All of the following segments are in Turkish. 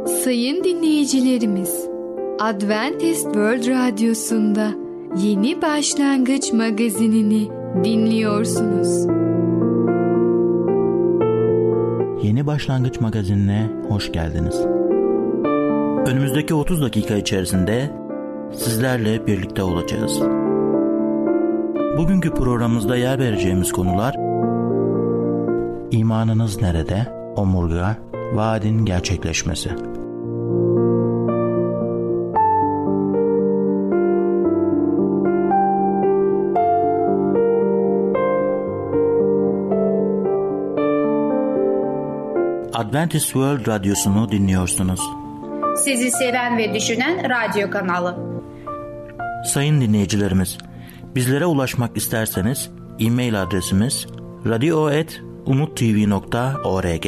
Sayın dinleyicilerimiz, Adventist World Radyosu'nda Yeni Başlangıç Magazinini dinliyorsunuz. Yeni Başlangıç Magazinine hoş geldiniz. Önümüzdeki 30 dakika içerisinde sizlerle birlikte olacağız. Bugünkü programımızda yer vereceğimiz konular: İmanınız nerede? Omurga, vaadin gerçekleşmesi. Adventist World Radyosu'nu dinliyorsunuz. Sizi seven ve düşünen radyo kanalı. Sayın dinleyicilerimiz, bizlere ulaşmak isterseniz e-mail adresimiz radio@umuttv.org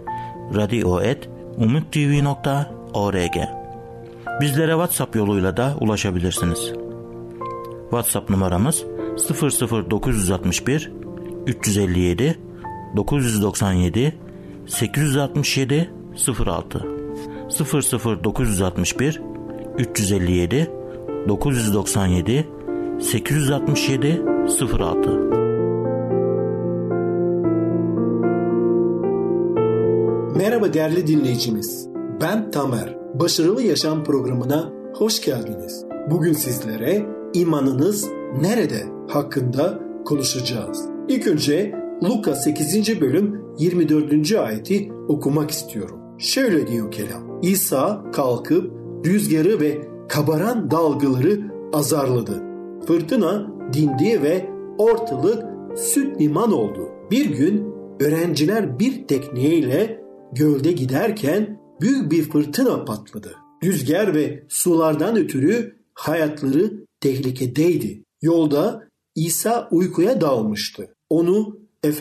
radio@umuttv.org. Bizlere WhatsApp yoluyla da ulaşabilirsiniz. WhatsApp numaramız 00961 357 997 867 06 00961 357 997 867 06. Merhaba değerli dinleyicimiz. Ben Tamer. Başarılı Yaşam programına hoş geldiniz. Bugün sizlere imanınız nerede hakkında konuşacağız. İlk önce Luka 8. bölüm 24. ayeti okumak istiyorum. Şöyle diyor kelam: İsa kalkıp rüzgarı ve kabaran dalgaları azarladı. Fırtına dindi ve ortalık süt liman oldu. Bir gün öğrenciler bir tekneyle gölde giderken büyük bir fırtına patladı. Rüzgar ve sulardan ötürü hayatları tehlikedeydi. Yolda İsa uykuya dalmıştı. Onu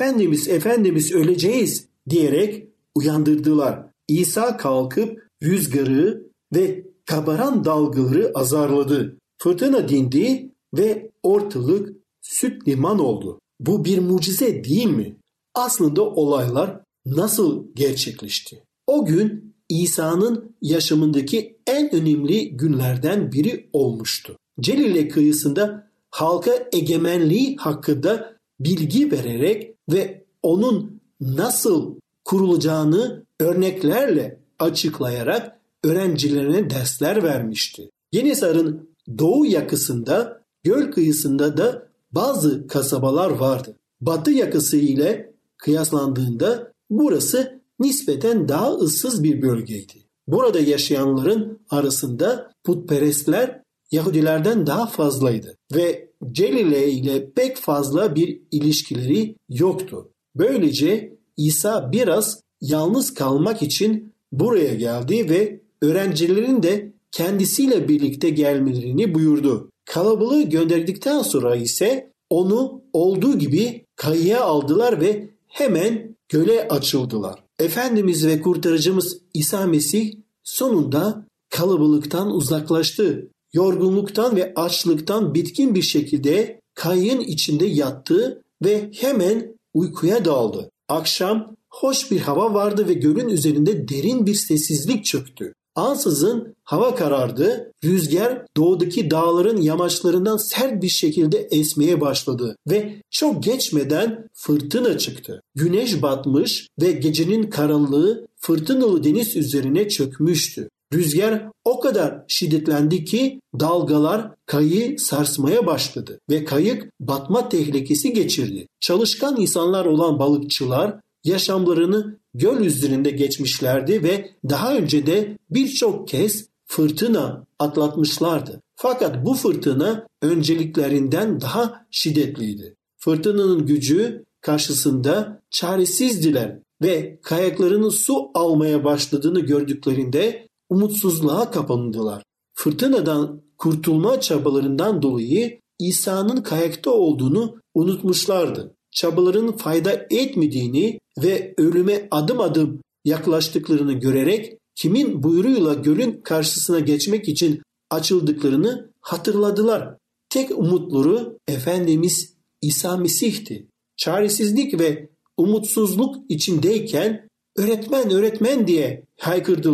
Efendimiz öleceğiz diyerek uyandırdılar. İsa kalkıp rüzgarı ve kabaran dalgaları azarladı. Fırtına dindi ve ortalık süt liman oldu. Bu bir mucize değil mi? Aslında olaylar nasıl gerçekleşti? O gün İsa'nın yaşamındaki en önemli günlerden biri olmuştu. Celile kıyısında halka egemenliği hakkında bilgi vererek ve onun nasıl kurulacağını örneklerle açıklayarak öğrencilerine dersler vermişti. Genesar'ın doğu yakasında, göl kıyısında da bazı kasabalar vardı. Batı yakası ile kıyaslandığında burası nispeten daha ıssız bir bölgeydi. Burada yaşayanların arasında putperestler Yahudilerden daha fazlaydı ve Celile ile pek fazla bir ilişkileri yoktu. Böylece İsa biraz yalnız kalmak için buraya geldi ve öğrencilerin de kendisiyle birlikte gelmelerini buyurdu. Kalabalığı gönderdikten sonra ise onu olduğu gibi kayığa aldılar ve hemen göle açıldılar. Efendimiz ve kurtarıcımız İsa Mesih sonunda kalabalıktan uzaklaştı. Yorgunluktan ve açlıktan bitkin bir şekilde kayığın içinde yattı ve hemen uykuya daldı. Akşam hoş bir hava vardı ve gölün üzerinde derin bir sessizlik çöktü. Ansızın hava karardı, rüzgar doğudaki dağların yamaçlarından sert bir şekilde esmeye başladı ve çok geçmeden fırtına çıktı. Güneş batmış ve gecenin karanlığı fırtınalı deniz üzerine çökmüştü. Rüzgar o kadar şiddetlendi ki dalgalar kayığı sarsmaya başladı ve kayık batma tehlikesi geçirdi. Çalışkan insanlar olan balıkçılar yaşamlarını göl üzerinde geçmişlerdi ve daha önce de birçok kez fırtına atlatmışlardı. Fakat bu fırtına önceliklerinden daha şiddetliydi. Fırtınanın gücü karşısında çaresizdiler ve kayaklarının su almaya başladığını gördüklerinde umutsuzluğa kapandılar. Fırtınadan kurtulma çabalarından dolayı İsa'nın kayakta olduğunu unutmuşlardı. Çabaların fayda etmediğini ve ölüme adım adım yaklaştıklarını görerek kimin buyruğuyla gölün karşısına geçmek için açıldıklarını hatırladılar. Tek umutları Efendimiz İsa Mesih'ti. Çaresizlik ve umutsuzluk içindeyken öğretmen öğretmen diye haykırdılar.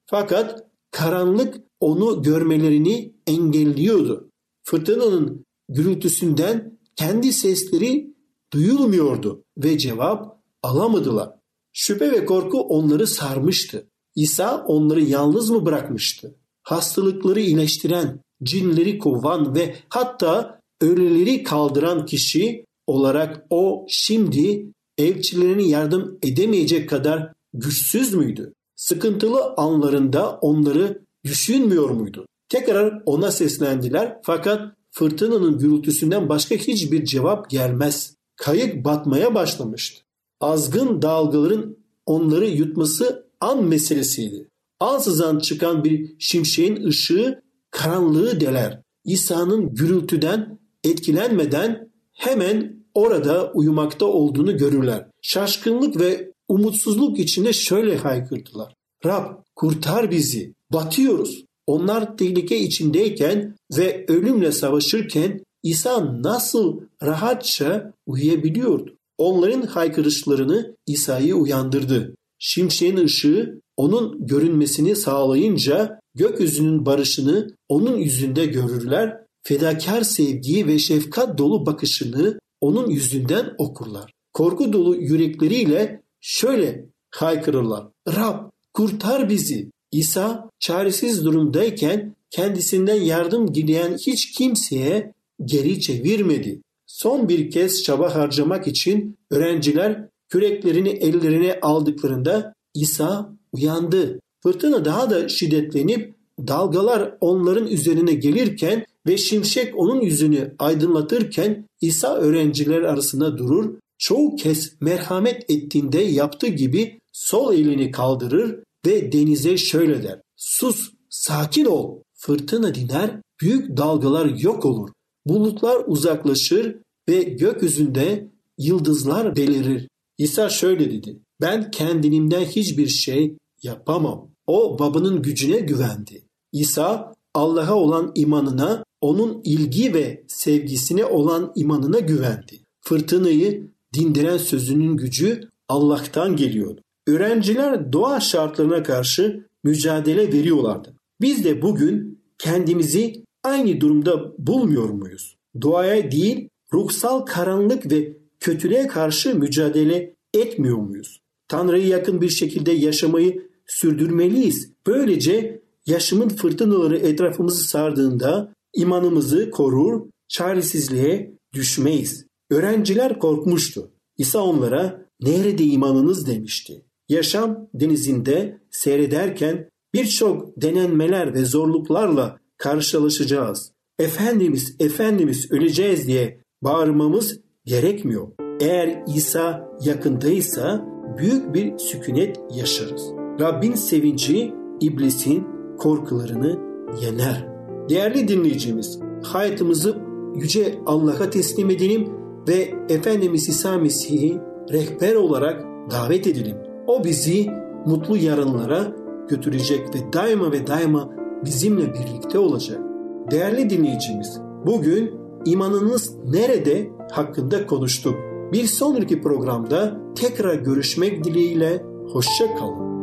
Fakat karanlık onu görmelerini engelliyordu. Fırtınanın gürültüsünden kendi sesleri duyulmuyordu ve cevap alamadılar. Şüphe ve korku onları sarmıştı. İsa onları yalnız mı bırakmıştı? Hastalıkları iyileştiren, cinleri kovan ve hatta ölüleri kaldıran kişi olarak o şimdi elçilerine yardım edemeyecek kadar güçsüz müydü? Sıkıntılı anlarında onları düşünmüyor muydu? Tekrar ona seslendiler fakat fırtınanın gürültüsünden başka hiçbir cevap gelmez. Kayık batmaya başlamıştı. Azgın dalgaların onları yutması an meselesiydi. Ansızın çıkan bir şimşeğin ışığı karanlığı deler. İsa'nın gürültüden etkilenmeden hemen orada uyumakta olduğunu görürler. Şaşkınlık ve umutsuzluk içinde şöyle haykırdılar. Rab kurtar bizi, batıyoruz. Onlar tehlike içindeyken ve ölümle savaşırken İsa nasıl rahatça uyuyabiliyordu? Onların haykırışlarını İsa'yı uyandırdı. Şimşeğin ışığı onun görünmesini sağlayınca gökyüzünün barışını onun yüzünde görürler, fedakar sevgiyi ve şefkat dolu bakışını onun yüzünden okurlar. Korku dolu yürekleriyle şöyle haykırırlar. Rab kurtar bizi. İsa çaresiz durumdayken kendisinden yardım dileyen hiç kimseye geri çevirmedi. Son bir kez çaba harcamak için öğrenciler küreklerini ellerine aldıklarında İsa uyandı. Fırtına daha da şiddetlenip dalgalar onların üzerine gelirken ve şimşek onun yüzünü aydınlatırken İsa öğrenciler arasında durur, çoğu kez merhamet ettiğinde yaptığı gibi sol elini kaldırır ve denize şöyle der. Sus, sakin ol. Fırtına diner, büyük dalgalar yok olur. Bulutlar uzaklaşır ve gökyüzünde yıldızlar belirir. İsa şöyle dedi. Ben kendimden hiçbir şey yapamam. O babanın gücüne güvendi. İsa Allah'a olan imanına, onun ilgi ve sevgisine olan imanına güvendi. Fırtınayı dindiren sözünün gücü Allah'tan geliyordu. Öğrenciler doğa şartlarına karşı mücadele veriyorlardı. Biz de bugün kendimizi aynı durumda bulmuyor muyuz? Doğaya değil, ruhsal karanlık ve kötülüğe karşı mücadele etmiyor muyuz? Tanrı'ya yakın bir şekilde yaşamayı sürdürmeliyiz. Böylece yaşamın fırtınaları etrafımızı sardığında imanımızı korur, çaresizliğe düşmeyiz. Öğrenciler korkmuştu. İsa onlara nerede imanınız demişti. Yaşam denizinde seyrederken birçok denenmeler ve zorluklarla karşılaşacağız. Efendimiz, Efendimiz öleceğiz diye bağırmamız gerekmiyor. Eğer İsa yakındaysa büyük bir sükunet yaşarız. Rabbin sevinci iblisin korkularını yener. Değerli dinleyicimiz, hayatımızı yüce Allah'a teslim edelim ve Efendimiz İsa Mesih'i rehber olarak davet edelim. O bizi mutlu yarınlara götürecek ve daima bizimle birlikte olacak. Değerli dinleyicimiz, bugün imanınız nerede hakkında konuştuk. Bir sonraki programda tekrar görüşmek dileğiyle hoşça kalın.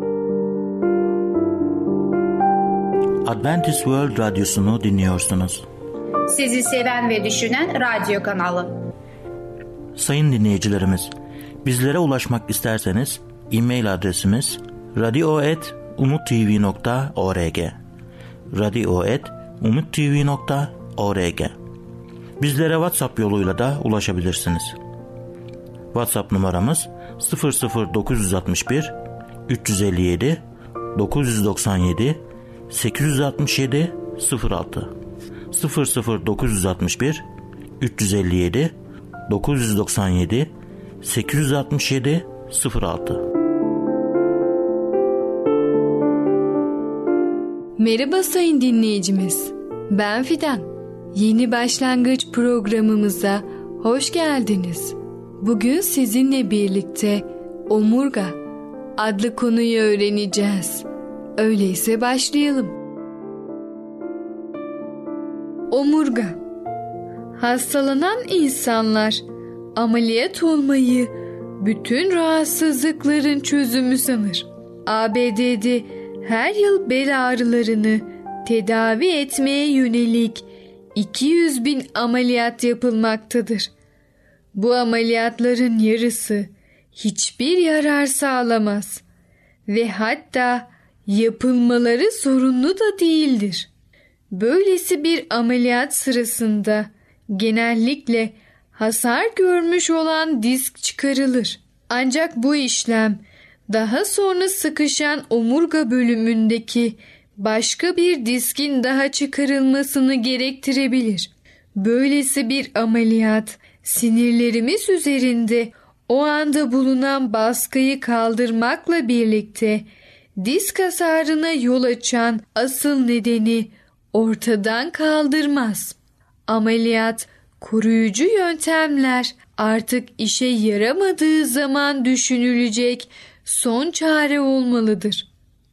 Adventist World Radyosu'nu dinliyorsunuz. Sizi seven ve düşünen radyo kanalı. Sayın dinleyicilerimiz, bizlere ulaşmak isterseniz e-mail adresimiz radio@umuttv.org radio@umuttv.org. Bizlere WhatsApp yoluyla da ulaşabilirsiniz. WhatsApp numaramız 00961 357 997 867 06 00961 357 997 867 06. Merhaba sayın dinleyicimiz. Ben Fidan. Yeni başlangıç programımıza hoş geldiniz. Bugün sizinle birlikte omurga adlı konuyu öğreneceğiz. Öyleyse başlayalım. Omurga. Hastalanan insanlar ameliyat olmayı bütün rahatsızlıkların çözümü sanır. ABD'de her yıl bel ağrılarını tedavi etmeye yönelik 200.000 ameliyat yapılmaktadır. Bu ameliyatların yarısı hiçbir yarar sağlamaz ve hatta yapılmaları zorunlu da değildir. Böylesi bir ameliyat sırasında genellikle hasar görmüş olan disk çıkarılır. Ancak bu işlem daha sonra sıkışan omurga bölümündeki başka bir diskin daha çıkarılmasını gerektirebilir. Böylesi bir ameliyat sinirlerimiz üzerinde o anda bulunan baskıyı kaldırmakla birlikte disk hasarına yol açan asıl nedeni ortadan kaldırmaz. Ameliyat, koruyucu yöntemler artık işe yaramadığı zaman düşünülecek son çare olmalıdır.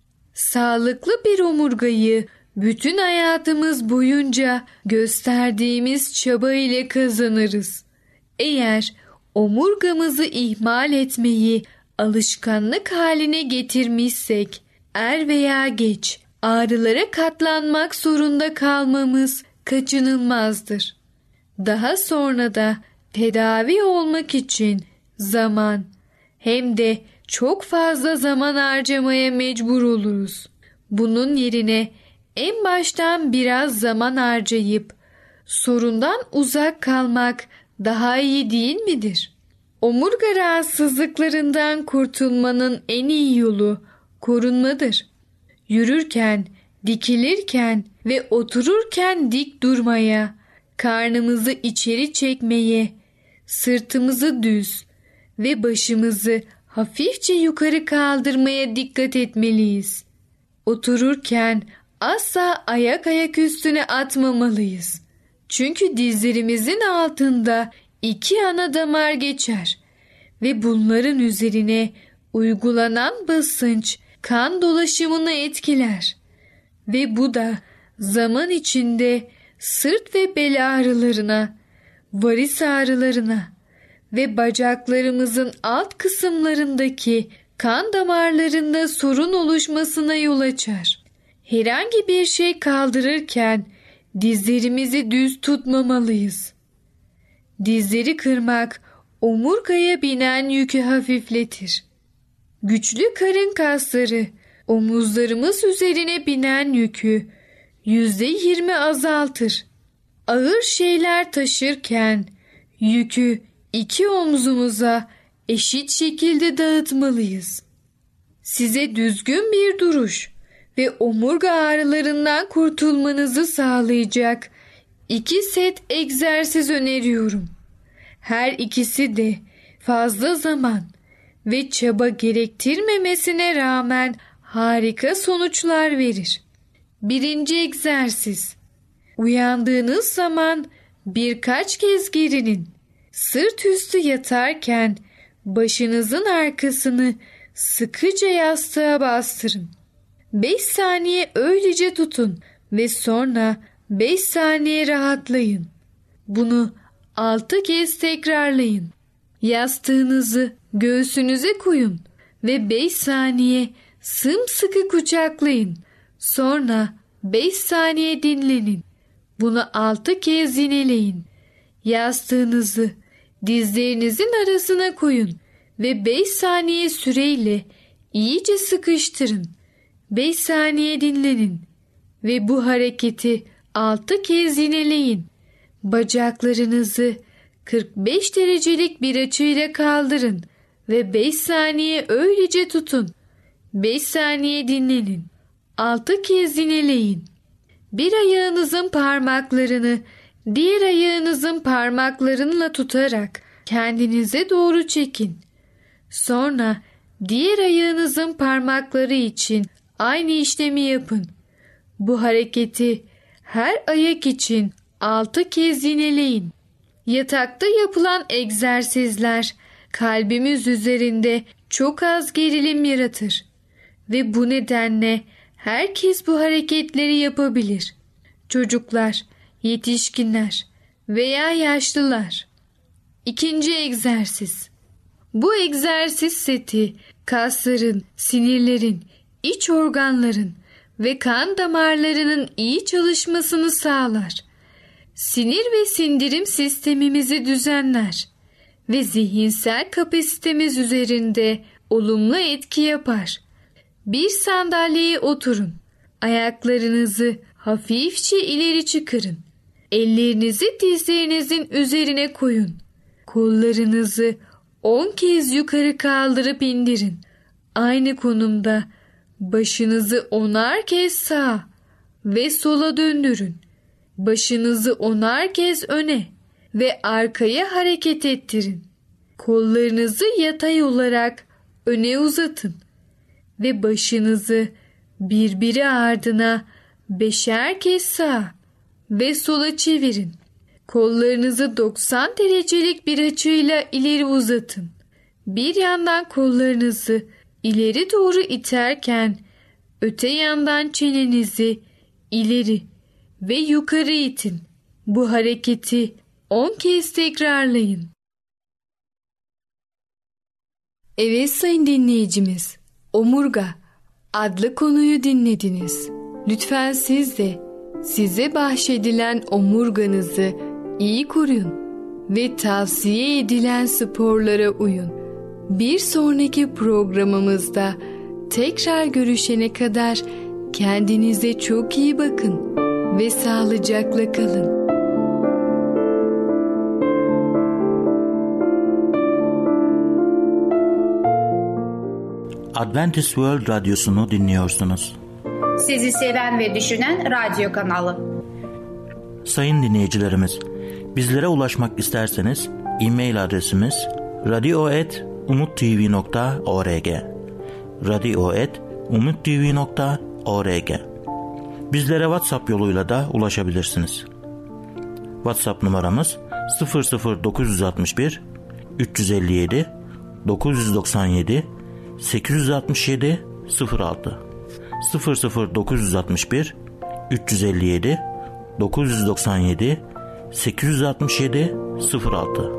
Sağlıklı bir omurgayı bütün hayatımız boyunca gösterdiğimiz çaba ile kazanırız. Eğer omurgamızı ihmal etmeyi alışkanlık haline getirmişsek, er veya geç ağrılara katlanmak zorunda kalmamız kaçınılmazdır. Daha sonra da tedavi olmak için zaman hem de çok fazla zaman harcamaya mecbur oluruz. Bunun yerine en baştan biraz zaman harcayıp sorundan uzak kalmak daha iyi değil midir? Omurga rahatsızlıklarından kurtulmanın en iyi yolu korunmadır. Yürürken, dikilirken ve otururken dik durmaya, karnımızı içeri çekmeye, sırtımızı düz ve başımızı hafifçe yukarı kaldırmaya dikkat etmeliyiz. Otururken asla ayak üstüne atmamalıyız. Çünkü dizlerimizin altında 2 ana damar geçer ve bunların üzerine uygulanan basınç kan dolaşımını etkiler ve bu da zaman içinde sırt ve bel ağrılarına, varis ağrılarına ve bacaklarımızın alt kısımlarındaki kan damarlarında sorun oluşmasına yol açar. Herhangi bir şey kaldırırken dizlerimizi düz tutmamalıyız. Dizleri kırmak omurgaya binen yükü hafifletir. Güçlü karın kasları omuzlarımız üzerine binen yükü %20 azaltır. Ağır şeyler taşırken yükü 2 omzumuza eşit şekilde dağıtmalıyız. Size düzgün bir duruş ve omurga ağrılarından kurtulmanızı sağlayacak 2 set egzersiz öneriyorum. Her ikisi de fazla zaman ve çaba gerektirmemesine rağmen harika sonuçlar verir. 1. egzersiz. Uyandığınız zaman birkaç kez gerinin. Sırt üstü yatarken başınızın arkasını sıkıca yastığa bastırın. 5 saniye öylece tutun ve sonra 5 saniye rahatlayın. Bunu 6 kez tekrarlayın. Yastığınızı göğsünüze koyun ve 5 saniye sımsıkı kucaklayın. Sonra 5 saniye dinlenin. Bunu 6 kez yineleyin. Yastığınızı dizlerinizin arasına koyun ve 5 saniye süreyle iyice sıkıştırın. 5 saniye dinlenin ve bu hareketi 6 kez yineleyin. Bacaklarınızı 45 derecelik bir açıyla kaldırın ve 5 saniye öylece tutun. 5 saniye dinlenin. 6 kez yineleyin. Bir ayağınızın parmaklarını diğer ayağınızın parmaklarınla tutarak kendinize doğru çekin. Sonra diğer ayağınızın parmakları için aynı işlemi yapın. Bu hareketi her ayak için 6 kez yineleyin. Yatakta yapılan egzersizler kalbimiz üzerinde çok az gerilim yaratır ve bu nedenle herkes bu hareketleri yapabilir. Çocuklar, yetişkinler veya yaşlılar. 2. egzersiz. Bu egzersiz seti kasların, sinirlerin, iç organların ve kan damarlarının iyi çalışmasını sağlar. Sinir ve sindirim sistemimizi düzenler ve zihinsel kapasitemiz üzerinde olumlu etki yapar. Bir sandalyeye oturun. Ayaklarınızı hafifçe ileri çıkarın. Ellerinizi dizlerinizin üzerine koyun. Kollarınızı 10 kez yukarı kaldırıp indirin. Aynı konumda başınızı 10'ar kez sağa ve sola döndürün. Başınızı 10'ar kez öne ve arkaya hareket ettirin. Kollarınızı yatay olarak öne uzatın ve başınızı birbiri ardına 5'er kez sağa ve sola çevirin. Kollarınızı 90 derecelik bir açıyla ileri uzatın. Bir yandan kollarınızı ileri doğru iterken öte yandan çenenizi ileri ve yukarı itin. Bu hareketi 10 kez tekrarlayın. Evet sayın dinleyicimiz, omurga adlı konuyu dinlediniz. Lütfen siz de size bahşedilen omurganızı iyi koruyun ve tavsiye edilen sporlara uyun. Bir sonraki programımızda tekrar görüşene kadar kendinize çok iyi bakın ve sağlıcakla kalın. Adventist World Radyosu'nu dinliyorsunuz. Sizi seven ve düşünen radyo kanalı. Sayın dinleyicilerimiz, bizlere ulaşmak isterseniz e-mail adresimiz radio@umuttv.org radio@umuttv.org. Bizlere WhatsApp yoluyla da ulaşabilirsiniz. WhatsApp numaramız 00961 357 997 867 06 00961 357 997 867 06.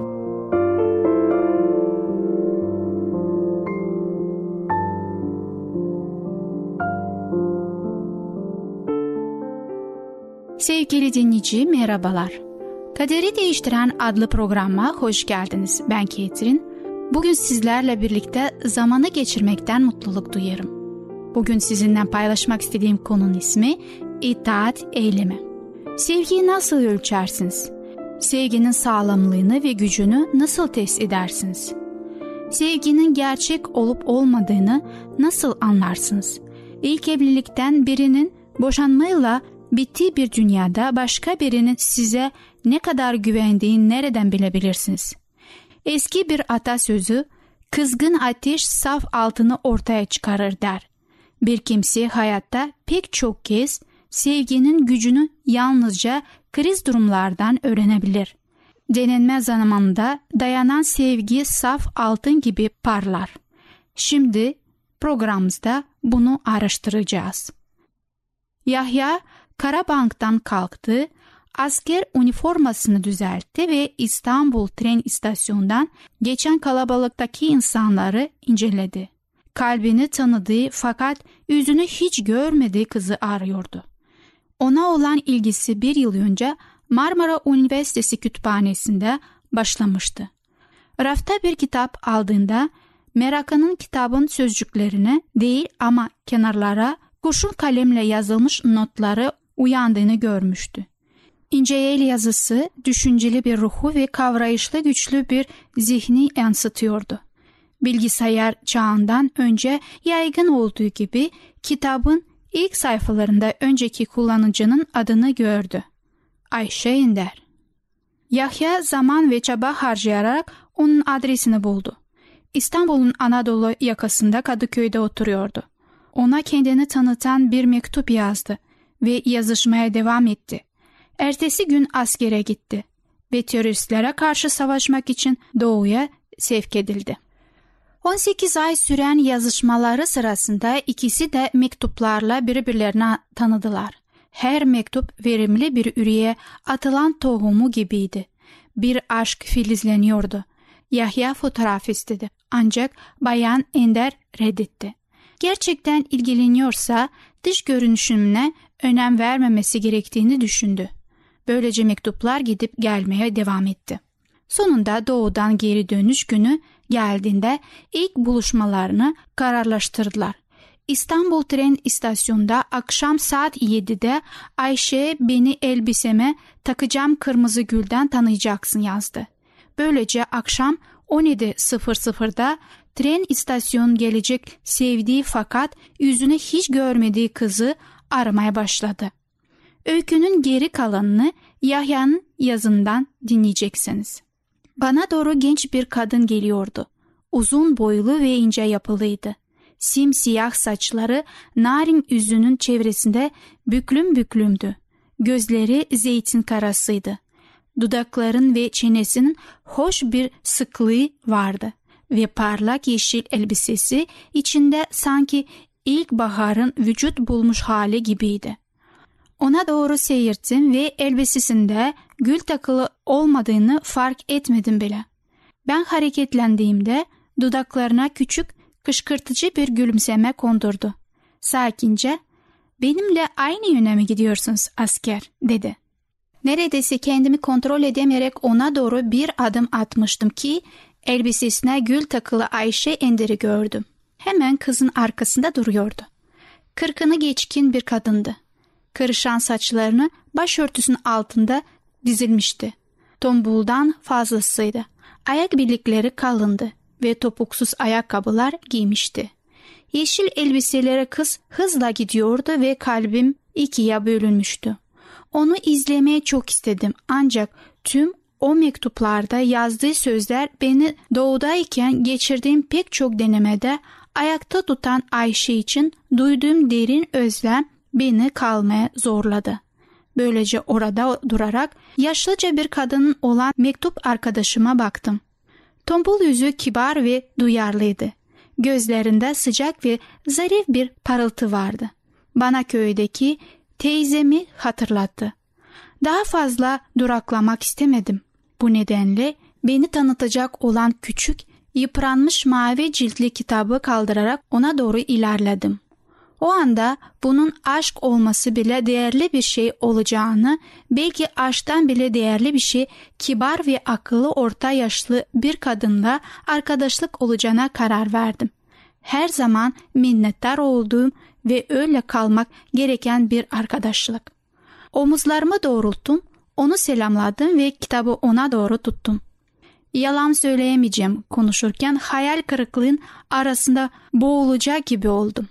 Sevgili dinleyici, merhabalar. Kaderi Değiştiren adlı programa hoş geldiniz. Ben Ketrin. Bugün sizlerle birlikte zamanı geçirmekten mutluluk duyarım. Bugün sizinle paylaşmak istediğim konunun ismi itaat eylemi. Sevgiyi nasıl ölçersiniz? Sevginin sağlamlığını ve gücünü nasıl test edersiniz? Sevginin gerçek olup olmadığını nasıl anlarsınız? İlk evlilikten birinin boşanmayla bittiği bir dünyada başka birinin size ne kadar güvendiğini nereden bilebilirsiniz? Eski bir atasözü, kızgın ateş saf altını ortaya çıkarır der. Bir kimse hayatta pek çok kez sevginin gücünü yalnızca kriz durumlardan öğrenebilir. Denenme zamanında dayanan sevgi saf altın gibi parlar. Şimdi programımızda bunu araştıracağız. Yahya Karabank'tan kalktı, asker üniformasını düzeltti ve İstanbul tren istasyonundan geçen kalabalıktaki insanları inceledi. Kalbini tanıdığı fakat yüzünü hiç görmediği kızı arıyordu. Ona olan ilgisi bir yıl önce Marmara Üniversitesi kütüphanesinde başlamıştı. Rafta bir kitap aldığında merakının kitabın sözcüklerine değil ama kenarlara kurşun kalemle yazılmış notları uyandığını görmüştü. İnce el yazısı düşünceli bir ruhu ve kavrayışlı güçlü bir zihni yansıtıyordu. Bilgisayar çağından önce yaygın olduğu gibi kitabın ilk sayfalarında önceki kullanıcının adını gördü. Ayşe Ender. Yahya zaman ve çaba harcayarak onun adresini buldu. İstanbul'un Anadolu yakasında Kadıköy'de oturuyordu. Ona kendini tanıtan bir mektup yazdı ve yazışmaya devam etti. Ertesi gün askere gitti ve teröristlere karşı savaşmak için doğuya sevk edildi. 18 ay süren yazışmaları sırasında ikisi de mektuplarla birbirlerine tanıdılar. Her mektup verimli bir üreye atılan tohumu gibiydi. Bir aşk filizleniyordu. Yahya fotoğraf istedi. Ancak Bayan Ender reddetti. gerçekten ilgileniyorsa dış görünüşüne önem vermemesi gerektiğini düşündü. Böylece mektuplar gidip gelmeye devam etti. Sonunda doğudan geri dönüş günü geldiğinde ilk buluşmalarını kararlaştırdılar. İstanbul tren istasyonunda akşam saat 7'de Ayşe beni elbiseme takacağım kırmızı gülden tanıyacaksın yazdı. Böylece akşam 17.00'da tren istasyonu gelecek sevdiği fakat yüzünü hiç görmediği kızı aramaya başladı. Öykünün geri kalanını Yahya'nın yazından dinleyeceksiniz. Bana doğru genç bir kadın geliyordu. Uzun boylu ve ince yapılıydı. Simsiyah saçları narin yüzünün çevresinde büklüm büklümdü. Gözleri zeytin karasıydı. Dudakların ve çenesinin hoş bir sıklığı vardı ve parlak yeşil elbisesi içinde sanki ilkbaharın vücut bulmuş hali gibiydi. Ona doğru seyirttim ve elbisesinde gül takılı olmadığını fark etmedim bile. Ben hareketlendiğimde dudaklarına küçük kışkırtıcı bir gülümseme kondurdu. Sakince, "Benimle aynı yöne mi gidiyorsunuz asker?" dedi. Neredeyse kendimi kontrol edemeyerek ona doğru bir adım atmıştım ki elbisesine gül takılı Ayşe Ender'i gördüm. Hemen kızın arkasında duruyordu. 40'ını geçkin bir kadındı. Karışan saçlarını başörtüsünün altında dizilmişti. Tombuldan fazlasıydı. Ayak bilekleri kalındı ve topuksuz ayakkabılar giymişti. Yeşil elbiselere kız hızla gidiyordu ve kalbim ikiye bölünmüştü. Onu izlemeye çok istedim ancak tüm o mektuplarda yazdığı sözler beni doğudayken geçirdiğim pek çok denemede ayakta tutan Ayşe için duyduğum derin özlem beni kalmaya zorladı. Böylece orada durarak yaşlıca bir kadının olan mektup arkadaşıma baktım. Tombul yüzü kibar ve duyarlıydı. Gözlerinde sıcak ve zarif bir parıltı vardı. Bana köydeki teyzemi hatırlattı. Daha fazla duraklamak istemedim. Bu nedenle beni tanıtacak olan küçük, yıpranmış mavi ciltli kitabı kaldırarak ona doğru ilerledim. O anda bunun aşk olması bile değerli bir şey olacağını, belki aşktan bile değerli bir şey kibar ve akıllı orta yaşlı bir kadınla arkadaşlık olacağına karar verdim. Her zaman minnettar olduğum ve öyle kalmak gereken bir arkadaşlık. Omuzlarımı doğrulttum, onu selamladım ve kitabı ona doğru tuttum. Yalan söyleyemeyeceğim, konuşurken hayal kırıklığın arasında boğulacak gibi oldum.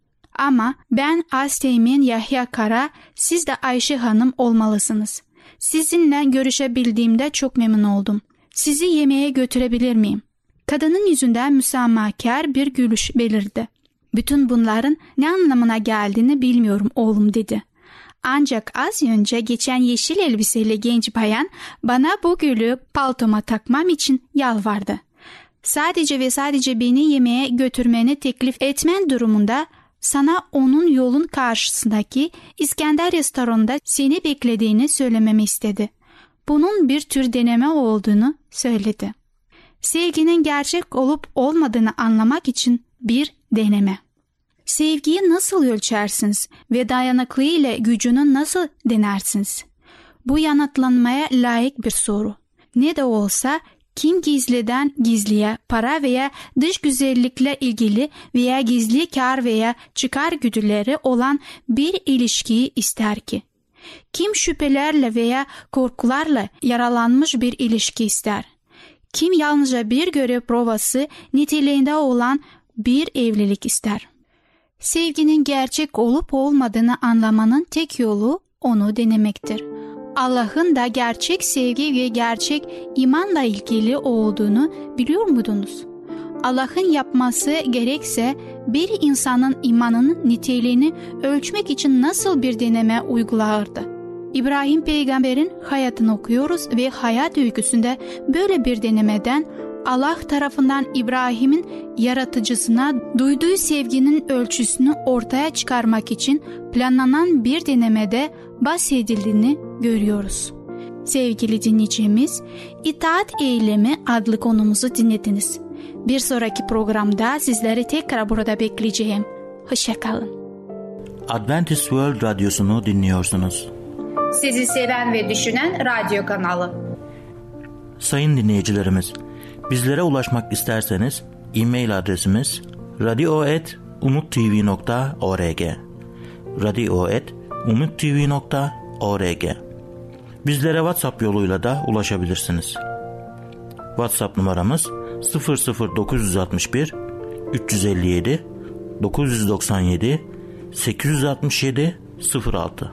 Ama ben Asteğmen Yahya Kara, siz de Ayşe Hanım olmalısınız. Sizinle görüşebildiğimde çok memnun oldum. Sizi yemeğe götürebilir miyim? Kadının yüzünden müsamahakar bir gülüş belirdi. Bütün bunların ne anlamına geldiğini bilmiyorum oğlum dedi. Ancak az önce geçen yeşil elbiseli genç bayan bana bu gülü paltoma takmam için yalvardı. Sadece ve sadece beni yemeğe götürmeni teklif etmen durumunda sana onun yolun karşısındaki İskender restoranında seni beklediğini söylememi istedi. Bunun bir tür deneme olduğunu söyledi. Sevginin gerçek olup olmadığını anlamak için bir deneme. Sevgiyi nasıl ölçersiniz ve dayanıklılığı ile gücünü nasıl denersiniz? Bu yanıtlanmaya layık bir soru. Ne de olsa kim gizliden gizliye para veya dış güzellikle ilgili veya gizli kar veya çıkar güdüleri olan bir ilişkiyi ister ki? Kim şüphelerle veya korkularla yaralanmış bir ilişki ister? Kim yalnızca bir görev provası niteliğinde olan bir evlilik ister? Sevginin gerçek olup olmadığını anlamanın tek yolu onu denemektir. Allah'ın da gerçek sevgi ve gerçek imanla ilgili olduğunu biliyor muydunuz? Allah'ın yapması gerekse bir insanın imanının niteliğini ölçmek için nasıl bir deneme uygulardı? İbrahim peygamberin hayatını okuyoruz ve hayat öyküsünde böyle bir denemeden Allah tarafından İbrahim'in yaratıcısına duyduğu sevginin ölçüsünü ortaya çıkarmak için planlanan bir denemede bahsedildiğini görüyoruz. Sevgili dinleyicimiz, İtaat Eylemi adlı konumuzu dinlediniz. Bir sonraki programda sizleri tekrar burada bekleyeceğim. Hoşça kalın. Adventist World Radyosu'nu dinliyorsunuz. Sizi seven ve düşünen radyo kanalı. Sayın dinleyicilerimiz, bizlere ulaşmak isterseniz e-mail adresimiz radio@umuttv.org radio@umuttv.org. Bizlere WhatsApp yoluyla da ulaşabilirsiniz. WhatsApp numaramız 00961 357 997 867 06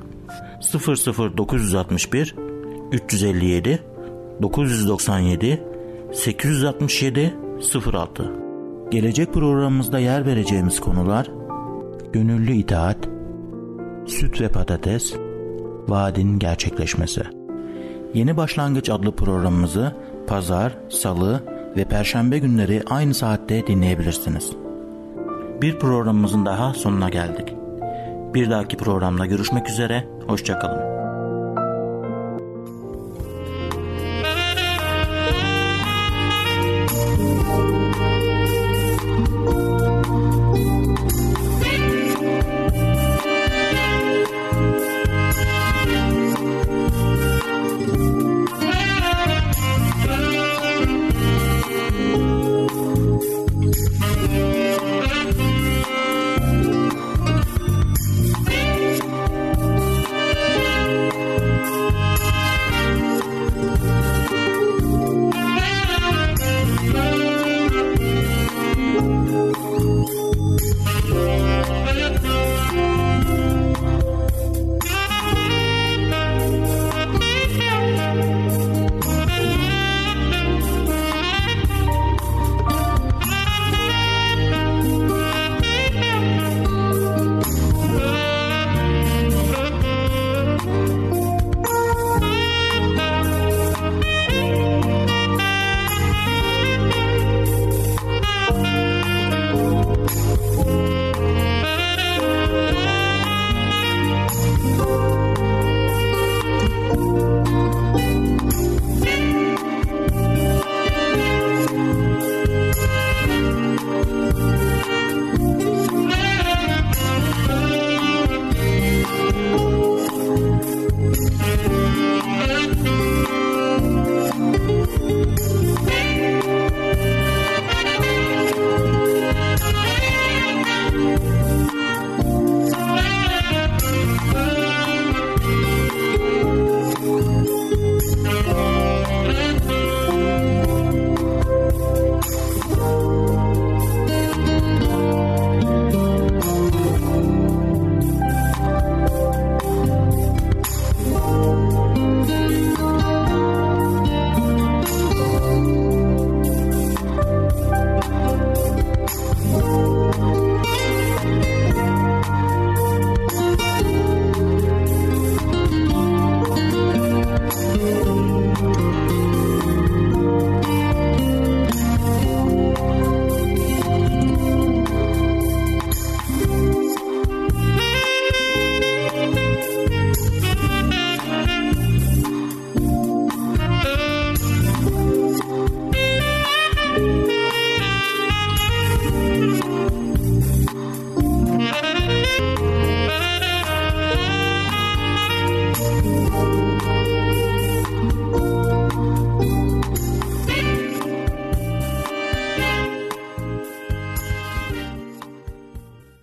00961 357 997 867 06. Gelecek programımızda yer vereceğimiz konular: gönüllü itaat, süt ve patates, vaadin gerçekleşmesi. Yeni Başlangıç adlı programımızı Pazar, Salı ve Perşembe günleri aynı saatte dinleyebilirsiniz. Bir programımızın daha sonuna geldik. Bir dahaki programda görüşmek üzere, hoşça kalın.